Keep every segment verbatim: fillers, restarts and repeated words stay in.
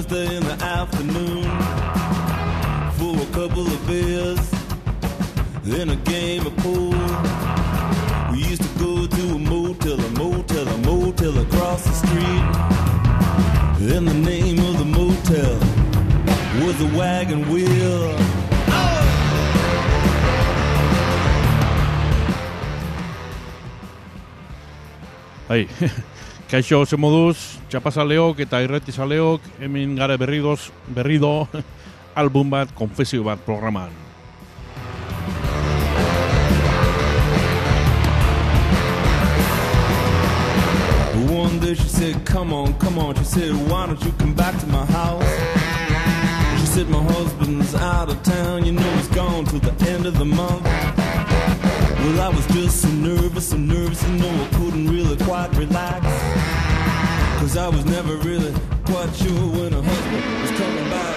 Thursday in the afternoon for a couple of beers and a game of pool. We used to go to a motel, a motel, a motel across the street. And the name of the motel was the Wagon Wheel. Hai, kaixo ze moduz, txapazaleok eta irretizaleok, hemen gara berridoz, berrido, album bat, konfesio bat programan. One day she said, come on, come on. She said, why don't you come back to my house? She said, my husband's out of town. You know he's gone till the end of the month. Well, I was just so nervous, so nervous, you know I couldn't really quite relax. Cause I was never really quite sure when her husband was coming back.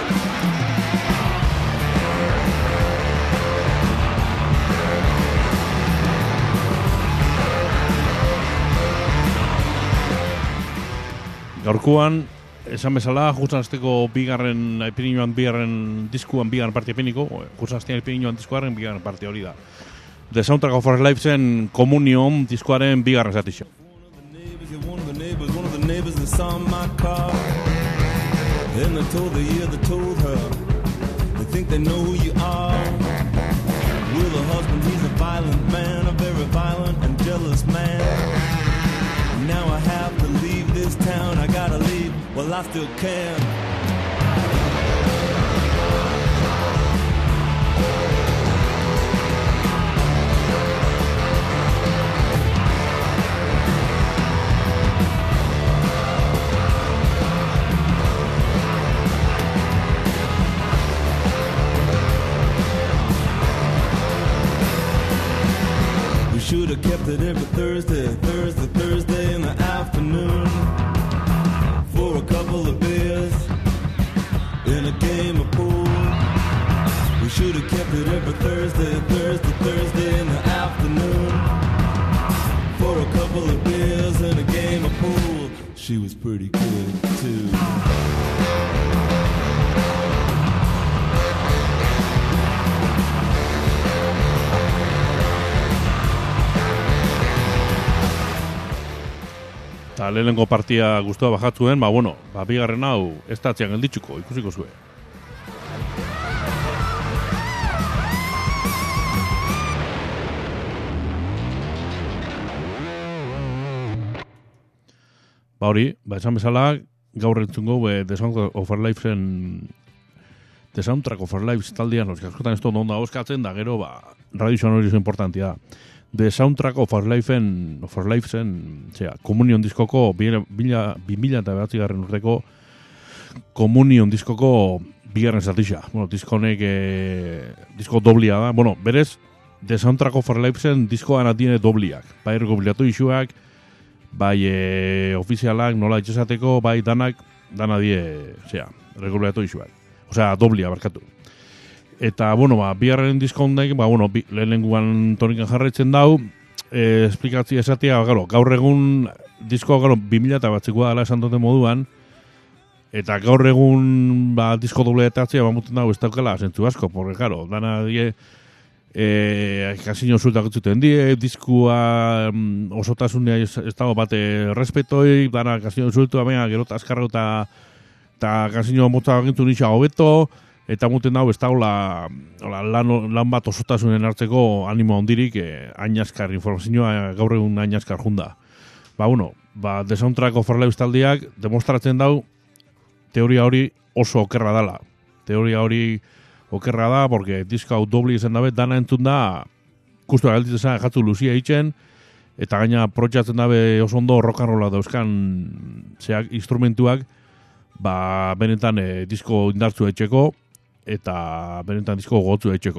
Gaurkoan, esan bezala, justazteko bigarren epinioan bigarren diskuan bigarren parte epiniko, justaztean epinioan diskuaren bigarren parte hori da. The Soundtrack of Our Lives en Communion diskoaren bigarren zatixo. One of the neighbors, one of the neighbors that saw my car. And they told the year they told her they think they know who you are. Well, the husband, he's a violent man, a very violent and jealous man. Now I have to leave this town, I gotta leave, well I still can. We should have kept it every Thursday, Thursday, Thursday in the afternoon for a couple of beers and a game of pool. We should have kept it every Thursday, Thursday, Thursday in the afternoon for a couple of beers and a game of pool. She was pretty good too. Eta lehenengo partia guztua bajatzuen, ba, bueno, ba, bigarren hau ez da atzean gelditzuko, ikusiko zuen. Ba hori, ba, esan bezala, gaur entzungo, be, The Soundtrack of Our Lives en... The Soundtrack of Our Lives taldean, oska, askotan ez da onda oskatzen, da gero, ba, radio sonori zo importantia da. The Soundtrack of Our Life-en, of Our Lives-en, zera, Communion diskoko, bi mila eta behatzi garren urteko Communion diskoko bigarren zatixa. Bueno, diskonek, eh, disko doblia da. Bueno, berez, The Soundtrack of Our Lives-en diskoan atiene dobliak. Bai recompilatu isuak, bai eh, ofizialak, nola itxesateko, bai danak, dana die, zera, recompilatu isuak. Osea, doblia, barkatu. Eta, bueno, ba, biharren diskondek, ba, bueno, bi, lehenenguan tonikan jarraitzen dau, e, esplikatzi esatia, garo, gaur egun disko, garo, bi mila eta batzikoa dela esan duten moduan, eta gaur egun, ba, disko dobleetatzea, ba, muten dago, ez daukela, zentzu asko, porque, garo, dana die, e, kasino zultak zuten die, diskua mm, osotasunia ez, ez dago bate respetoi, dana kasino zultu, amea, gero azkarro eta kasino motza gintu nitxa hobeto, eta muten dago ez dagoela lan, lan bat osotasunen hartzeko animo handirik, eh, ainaskar informazioa gaur egun ainaskar junda. Ba, bueno, ba, The Soundtrack of Our Lives taldiak demostratzen dau teoria hori oso okerra dala. Teoria hori okerra da, porque diska hau dobli izan dabe, dana entzun da, kustu agalditzen jatzu luzia itxen, eta gaina protxatzen dabe oso ondo rock and rolla dauzkan zeak instrumentuak, ba, benetan eh, disko indartzu etxeko, eta benetan disko gotzu etxeko.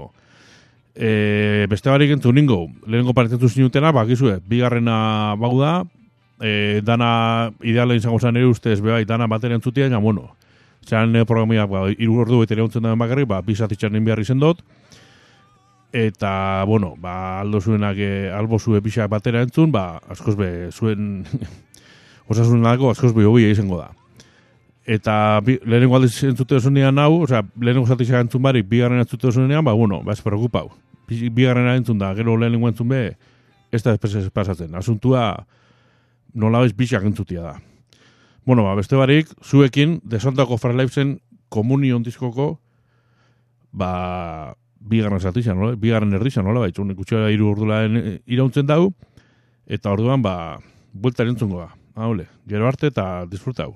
E, beste barik entzun ningo, lehenengo paretentu zinutena, bakizue, bigarrena bau da, e, dana ideala izango zen ere ustez, bebai, dana batera entzutia, ja, bueno, zean programia, ba, iru ordu betere ontzen duen bakarrik, ba, bizatitxan behar izen dut, eta, bueno, ba, aldo zuenak, e, albo zue pixak batera entzun, ba, askoz be, zuen, osasunen dago, askoz be hobia izango da. eta bi, lehenengo aldiz entzute osunean hau, osea, lehenengo zatizak entzun barik, bigarren entzute osunean, ba, bueno, ba, ez preocupau. Bi, bigarren entzun da, gero lehenengo entzun be, ez da ez pasatzen. Asuntua nola bez bisak entzutia da. Bueno, ba, beste barik, zuekin, desontako Farlifesen komunion diskoko, ba, bigarren zatizan, nola? Bigarren erdizan, nola? Baitzu, ikutxera iru urdula irauntzen dau, eta orduan, ba, buelta erantzungo da. Haule, gero arte eta disfrutau.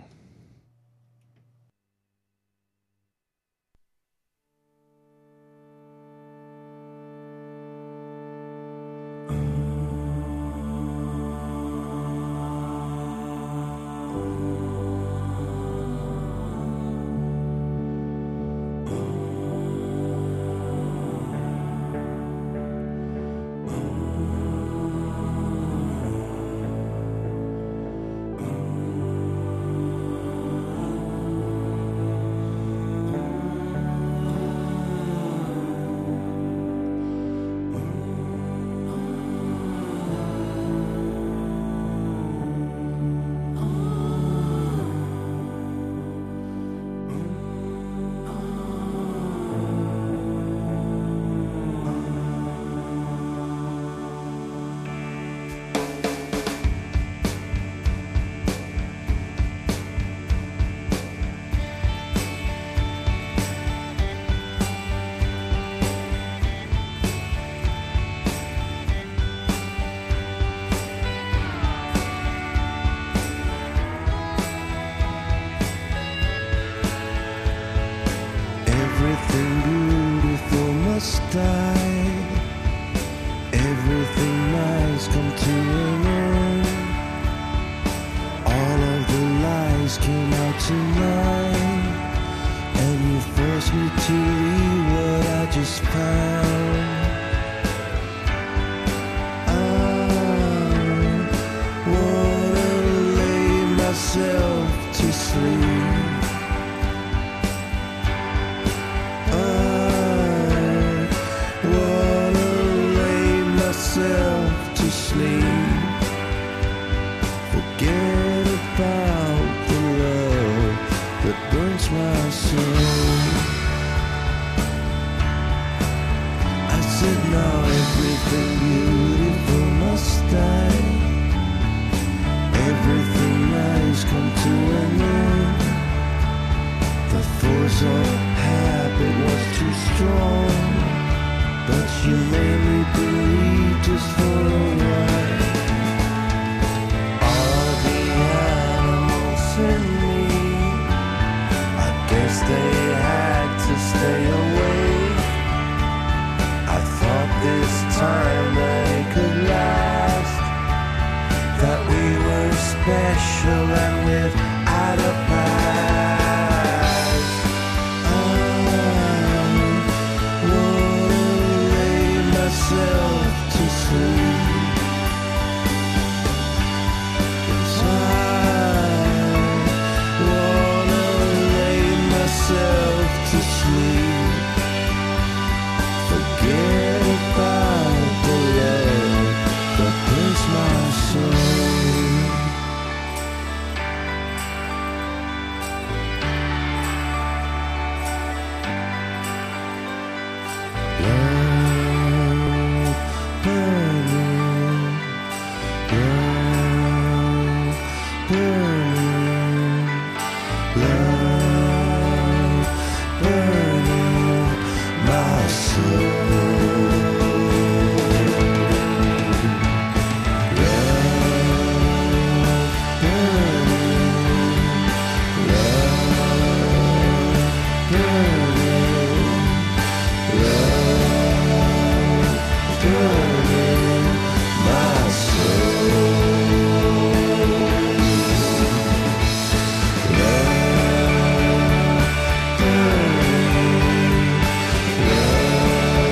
Love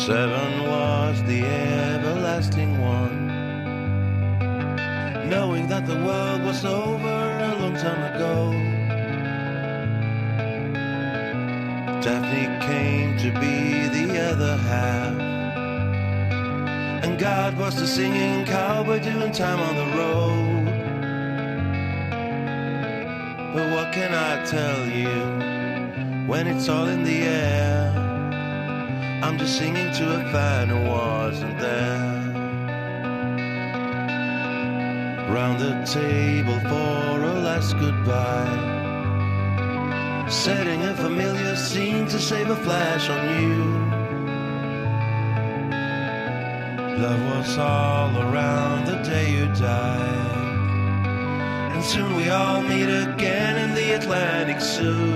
Seven was the everlasting one, knowing that the world was over a long time ago. Daphne came to be the other half, and God was the singing cowboy doing time on the road. But what can I tell you when it's all in the air? I'm just singing to a fan who wasn't there. Round the table for a last goodbye, setting a familiar scene to save a flash on you. Love was all around the day you died, and soon we all meet again in the Atlantic Zoo.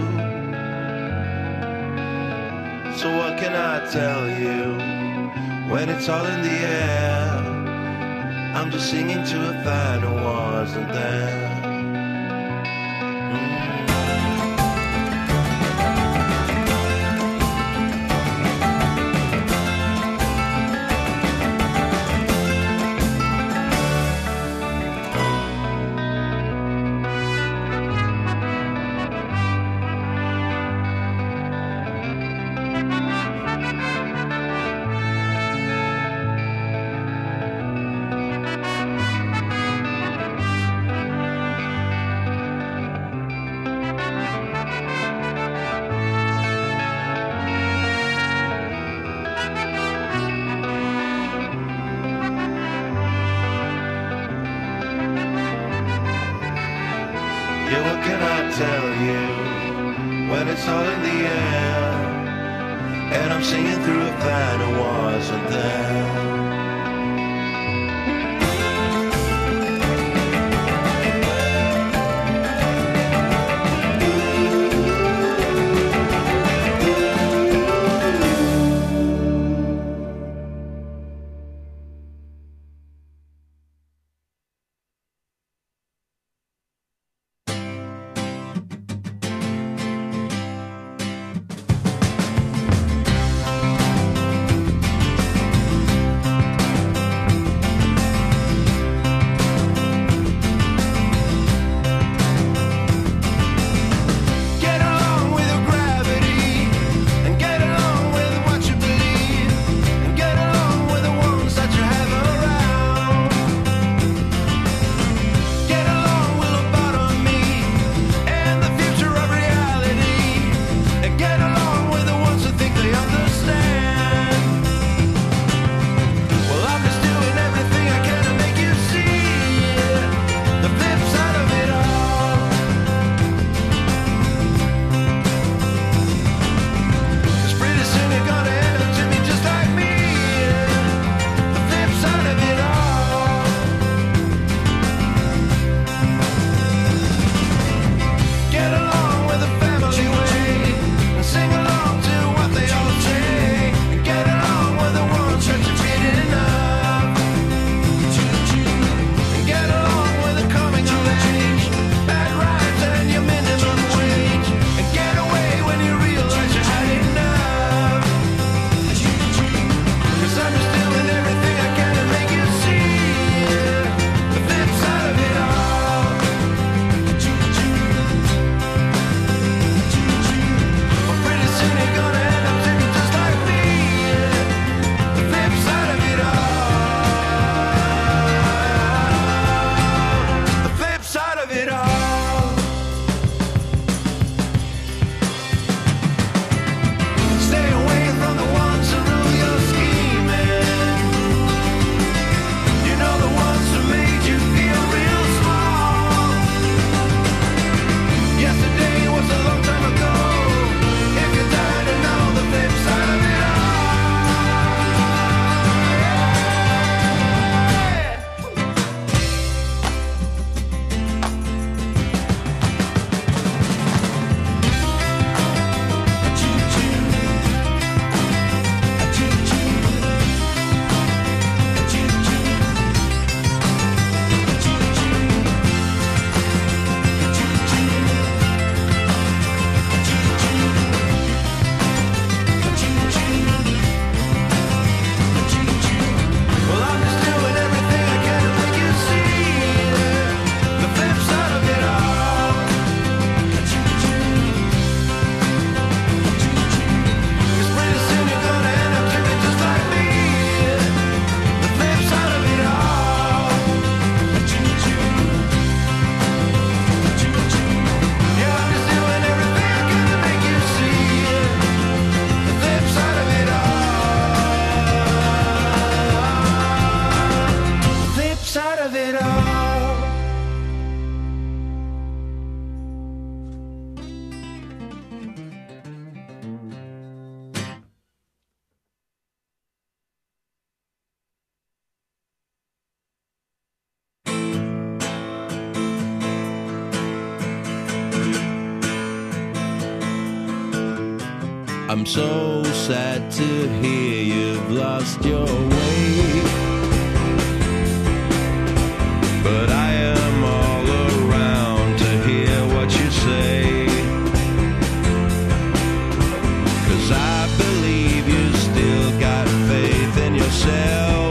So what can I tell you when it's all in the air? I'm just singing to a fan who wasn't there. Yeah, what can I tell you when it's all in the air, and I'm singing through a fan who wasn't there. I'm so sad to hear you've lost your way. But I am all around to hear what you say. 'Cause I believe you still got faith in yourself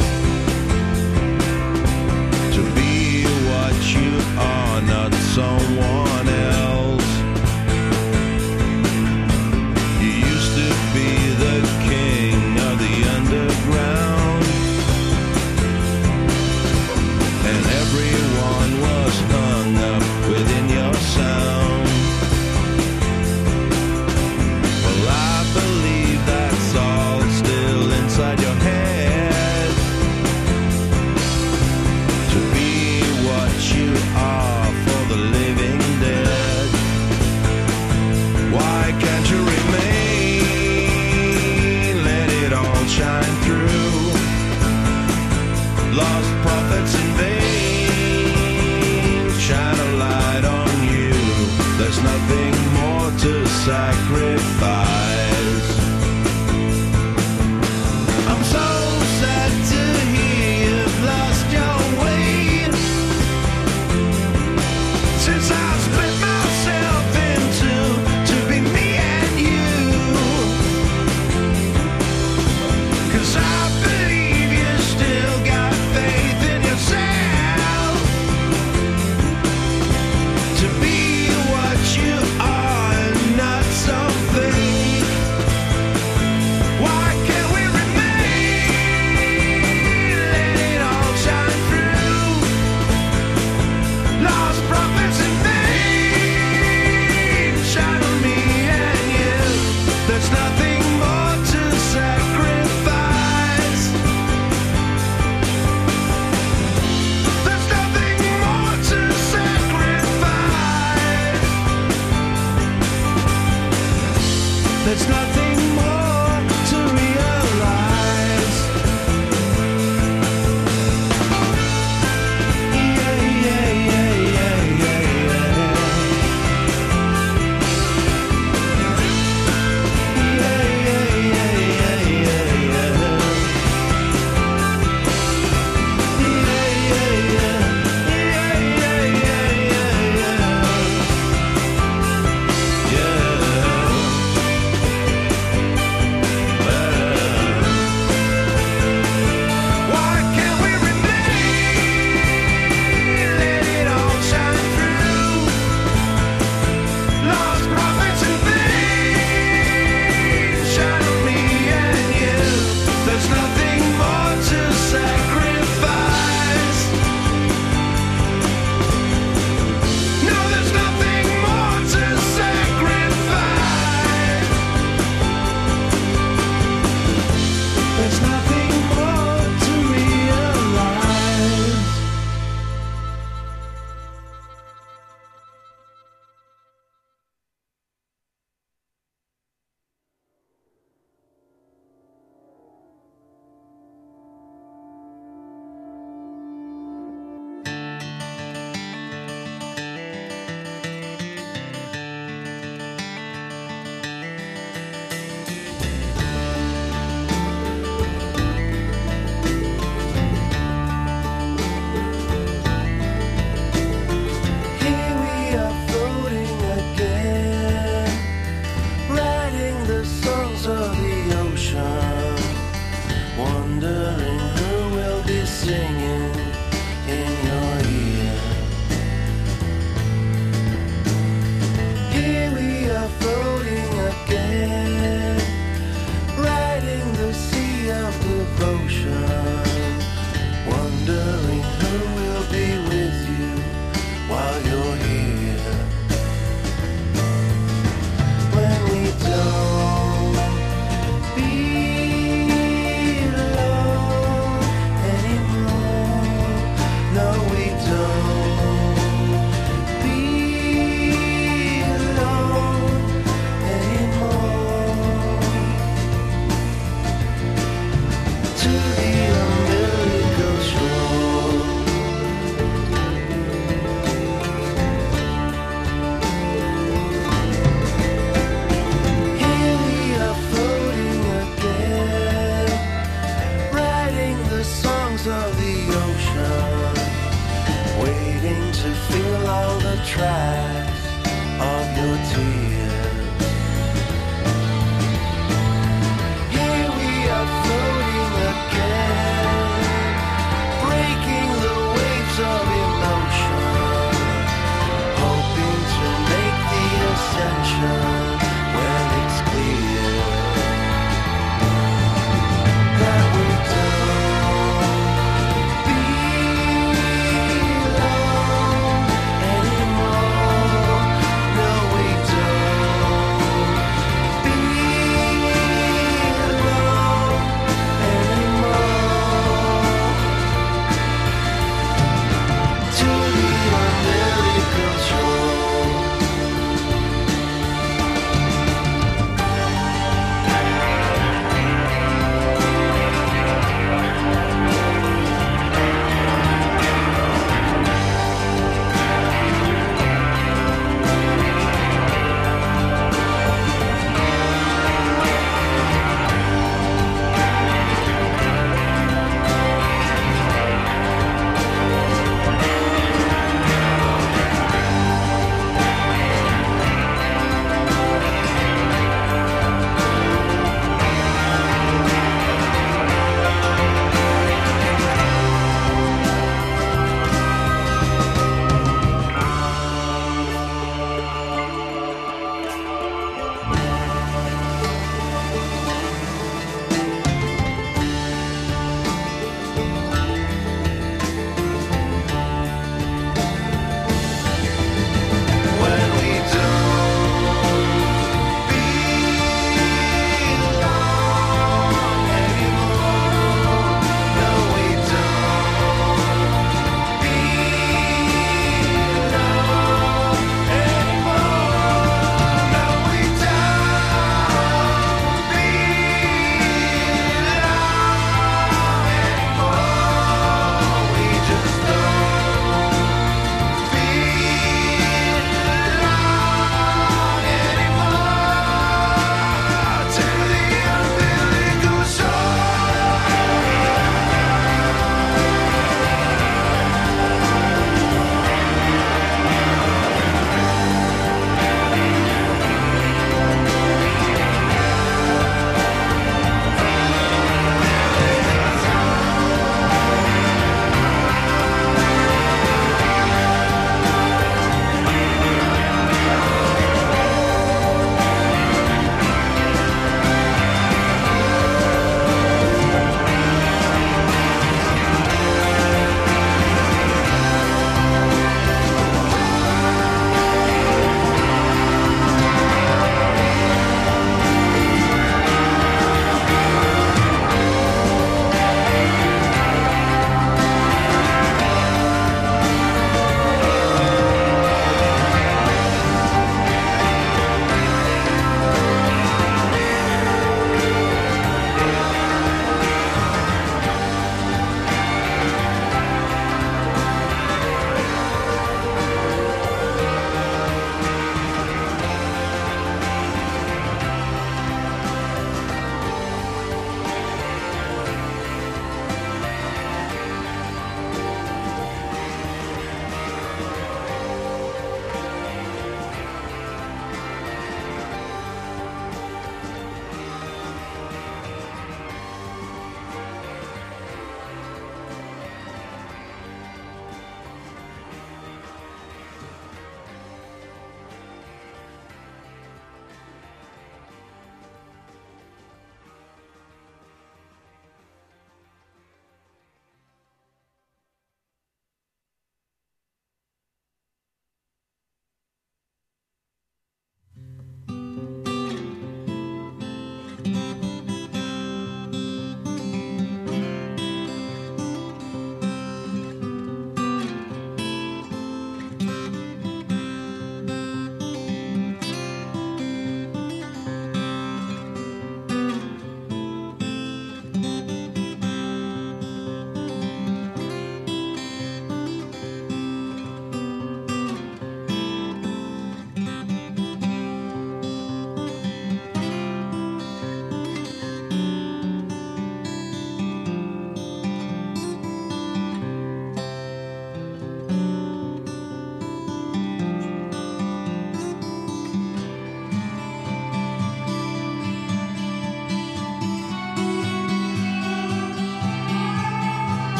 to be what you are, not someone else. You used to be the king of the underground, and everyone was hung up within your sound. Well, I believe that's all still inside your head, to be what you are for the living dead. Why can't you remain? Let it all shine through. Lost prophets in vain. Shine a light on you. There's nothing more to sacrifice. I'm so sad to hear you've lost your way. Since I split myself into to be me and you. 'Cause I believe you still got faith in yourself to be what you are and not something. Why can't we remain? Let it all shine through. Lost prophets in vain. Shine on me and you. There's nothing more to sacrifice. There's nothing more to sacrifice. There's nothing more to realize. Yeah, yeah, yeah, yeah, yeah, yeah. Yeah, yeah, yeah, yeah, yeah, yeah. Yeah, yeah, yeah. Yeah, yeah, yeah, yeah, yeah. Yeah. ocean, waiting to feel all the tracks of your tears. Here we are floating again, breaking the waves of emotion, hoping to make the ascension when it's clear that we don't belong anymore. No, we don't.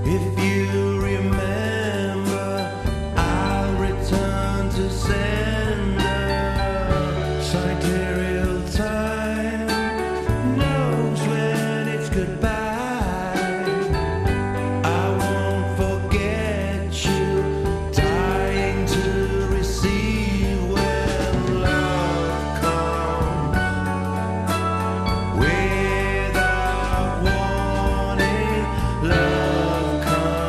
If you remember, I'll return to sender. Sidereal time knows when it's goodbye. I won't forget you, dying to receive when love comes. Without warning, love comes.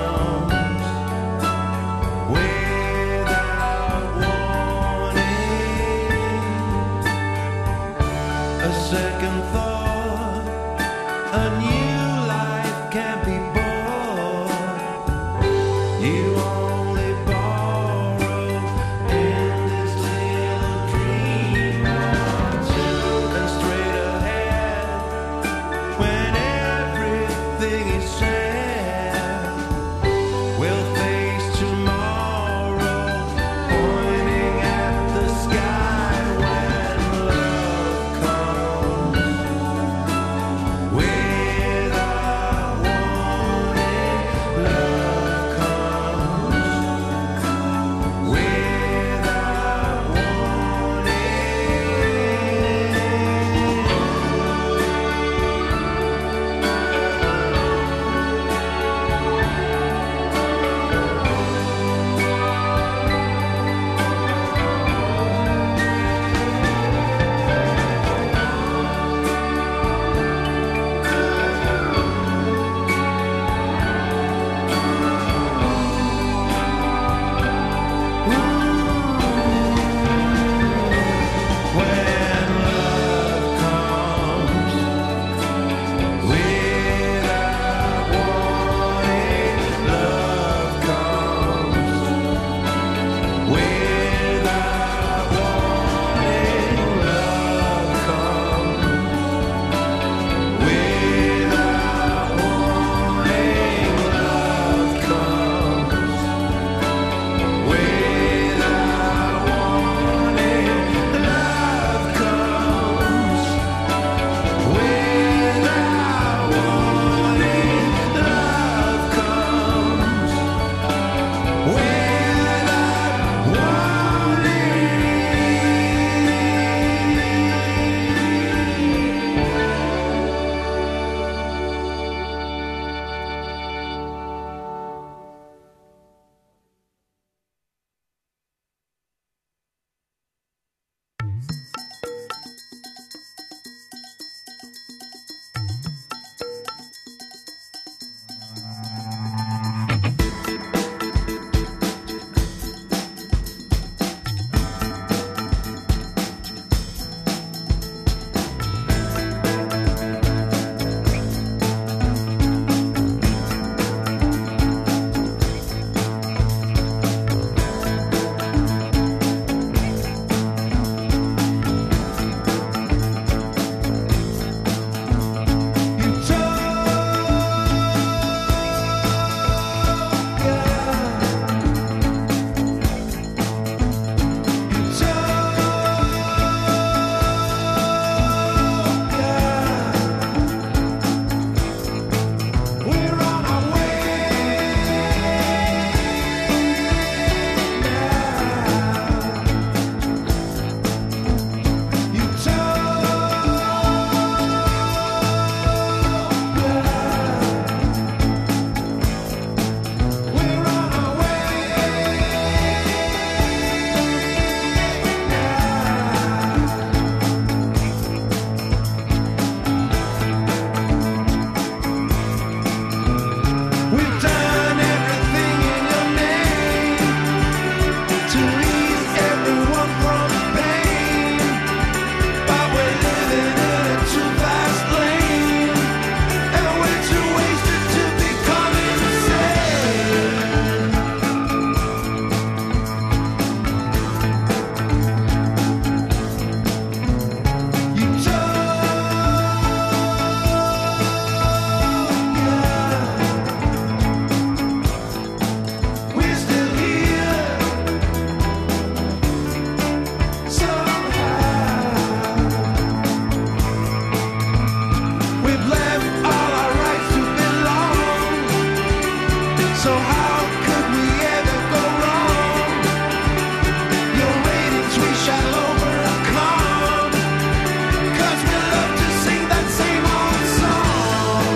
So how could we ever go wrong? Your ratings we shall overcome, 'cause we love to sing that same old song.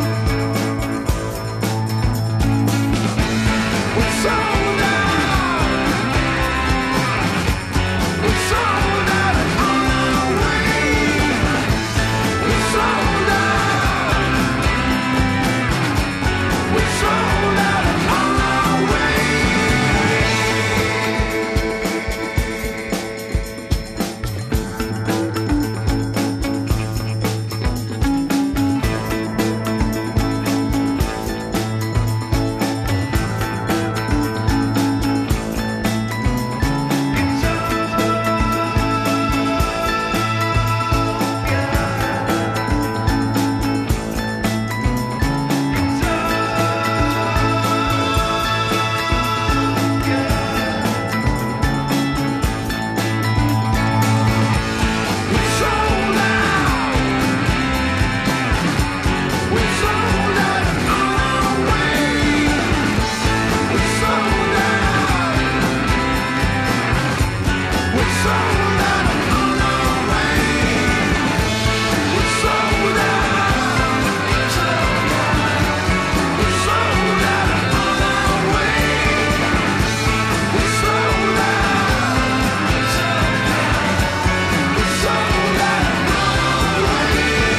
We're sold out. We're sold out and on our way. We're sold out. We're sold out and on our way. We're sold out. We're sold out and on our way. We're sold out. We're sold out and on our way. We're sold out. We're sold out and on our way. We're sold out. We're sold out and on our way.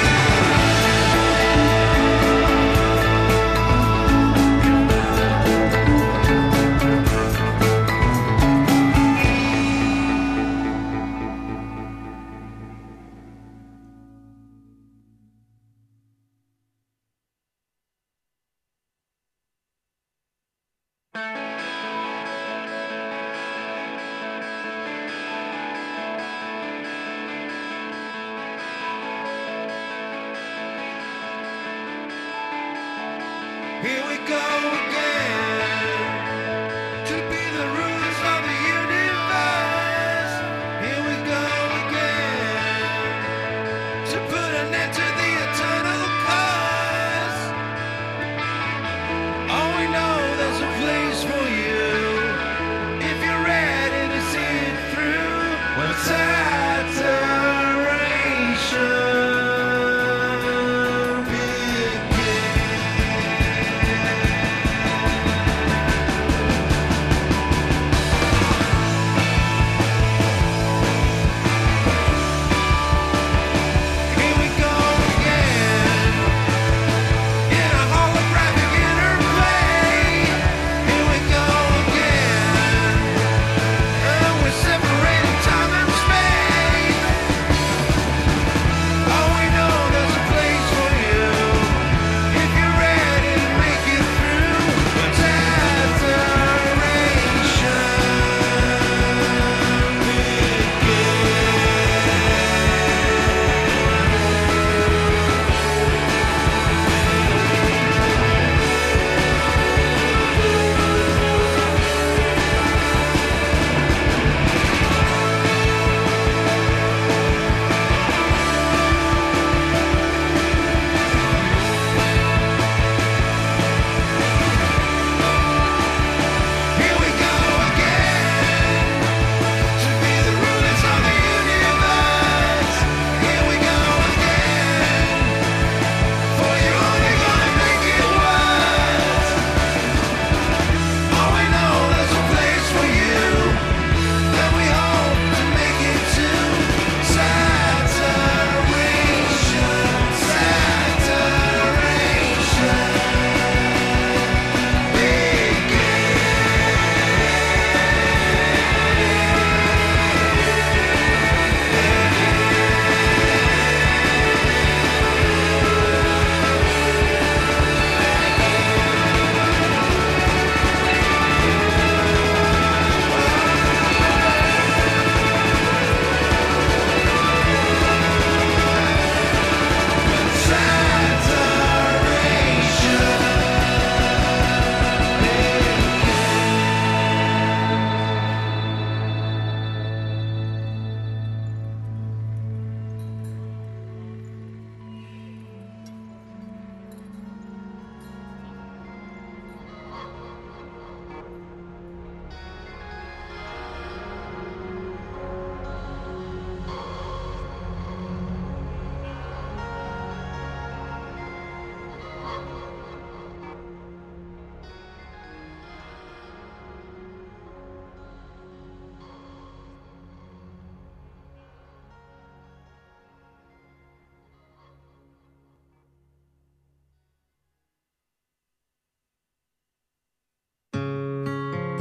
Here we go again, to be the rulers of the universe. Here we go again, to put an end to the eternal curse. Oh, we know there's a place for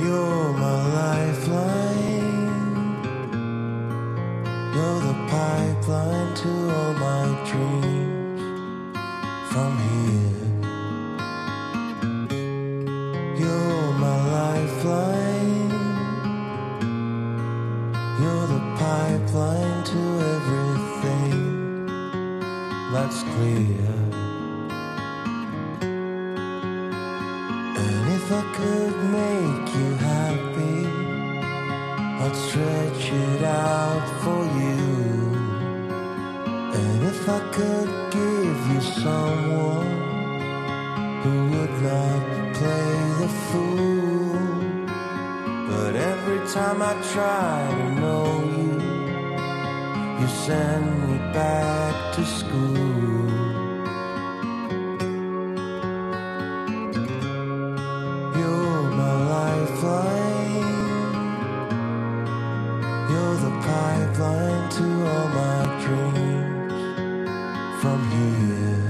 You're my lifeline. You're the pipeline to all my dreams from here. You're my lifeline. You're the pipeline to everything that's clear. And if I could make you happy, I'd stretch it out for you. And if I could give you someone who would not play the fool, but every time I try to know you, you send me back to school. You're my lifeline. You're the pipeline to all my dreams from here.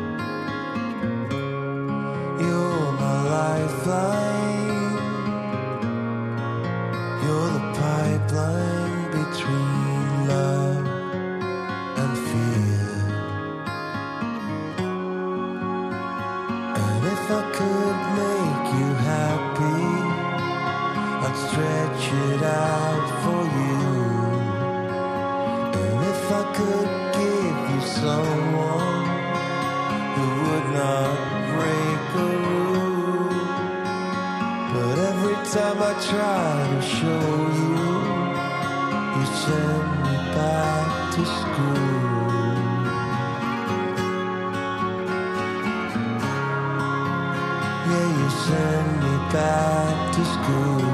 You're my lifeline. You're the pipeline between love and fear. And if I could make you happy, I'd stretch it out for you. And if I could give you someone who would not break a rule, but every time I try to show you, you send me back to school. Yeah, you send me back to school.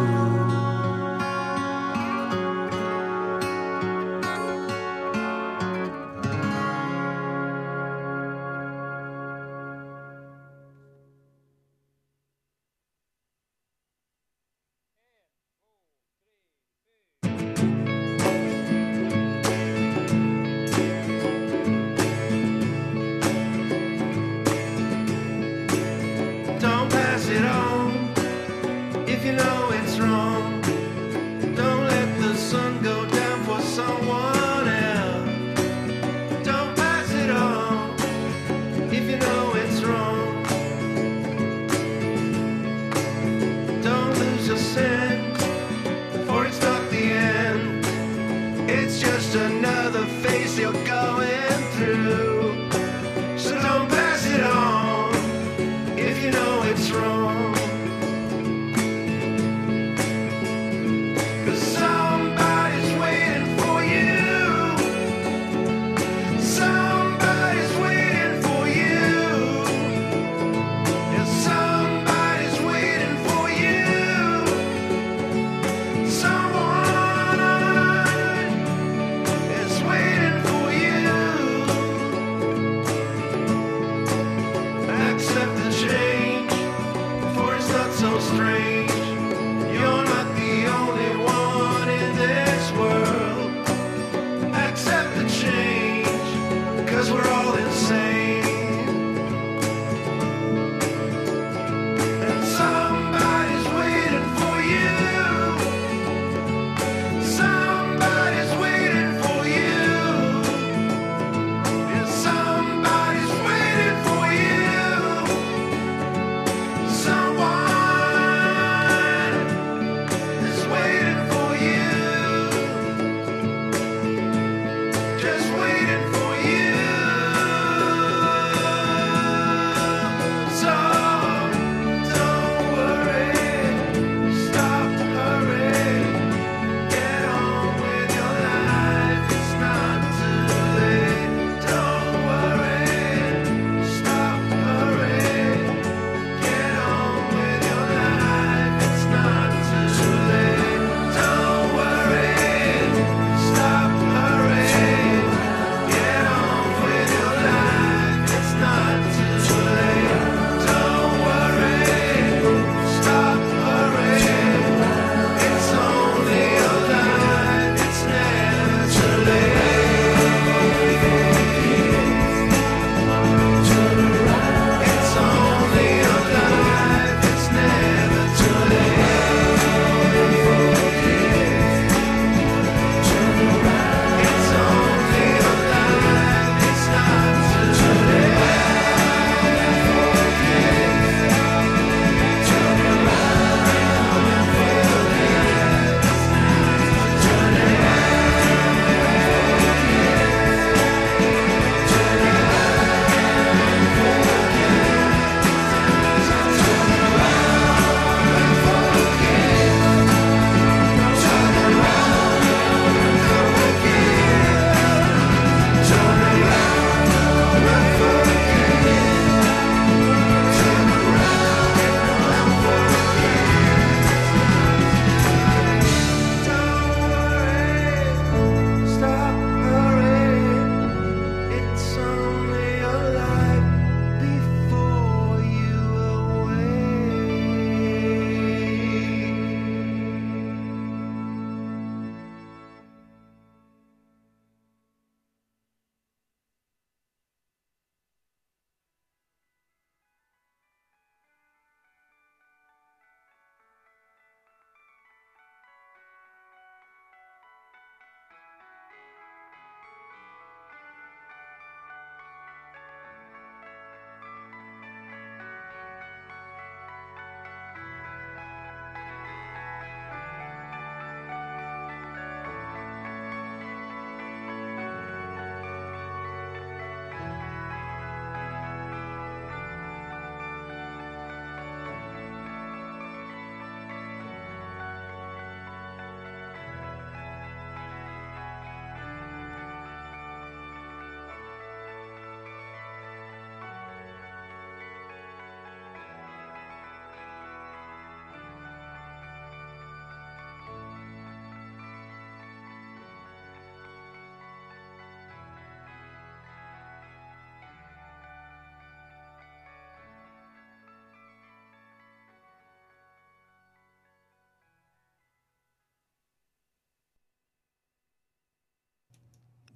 Don't pass it on if you know it's wrong. Don't let the sun go down for someone else. Don't pass it on if you know it's wrong. Don't lose your sense, for it's not the end. It's just another phase you're going through. So don't pass it on if you know it's wrong. 'Cause somebody's waiting for you. Somebody's waiting for you. And somebody's waiting for you. Someone is waiting for you. Accept the change, for it's not so strange. You're not the only one in this world. Accept the change, 'cause we're all insane. And somebody's waiting for you. Somebody's waiting for you. And somebody's waiting for you. Someone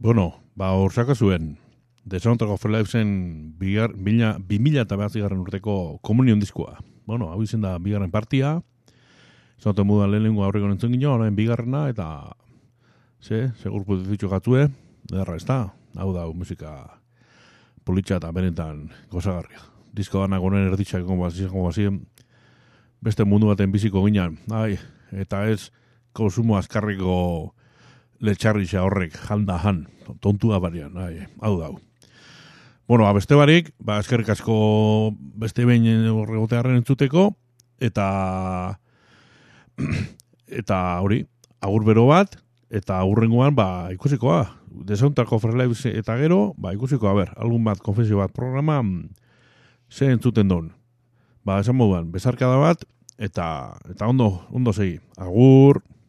Bueno, ba, orsaka zuen, The Soundtrack of Lifesen bigar, bila, bimila eta behatzigarren urteko komunion diskoa. Bueno, hau izen da bigarren partia, zaten mudan lehenengo aurreko nintzen gino, orain bigarrena, eta ze, segurpu ditutxo gatzue, derra ez da, hau da, musika politxa eta benetan gozagarria. Disko danak honen erditxak izango bazien, beste mundu baten biziko ginean, ai, eta ez konsumo azkarriko letxarrixa horrek, janda han, tontua barian, ai, hau da. Bueno, beste barik, ba, eskerrik asko beste behin horregotearen entzuteko, eta eta hori, agur bero bat, eta agurrengoan, ba, ikusikoa, The Soundtrack of Life eta gero, ba, ikusikoa, ber, algun bat, konfesio bat programa, ze entzuten duen. Ba, esan moduan, bezarkada bat, eta, eta ondo, ondo segi. Agur!